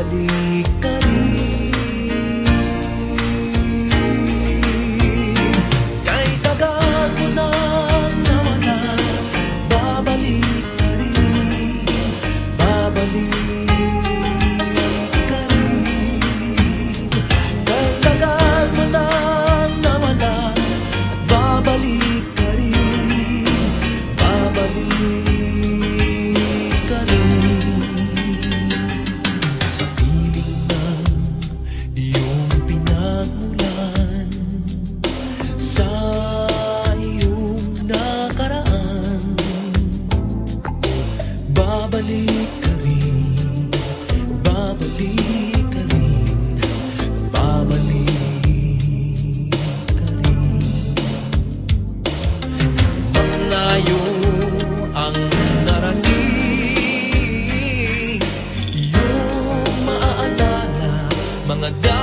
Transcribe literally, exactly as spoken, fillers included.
babalik ka rin. Kay tagal ko nang nawala, babalik ka rin, babalik ka rin. Kay tagal ko nang nawala, at babalik ka rin, babalik ka rin. Sa piling ng iyong pinagmulan, sa iyong nakaraan, babalik ka rin, babalik ka rin, babalik ka rin. Malayo ang narating, iyong maaalala mga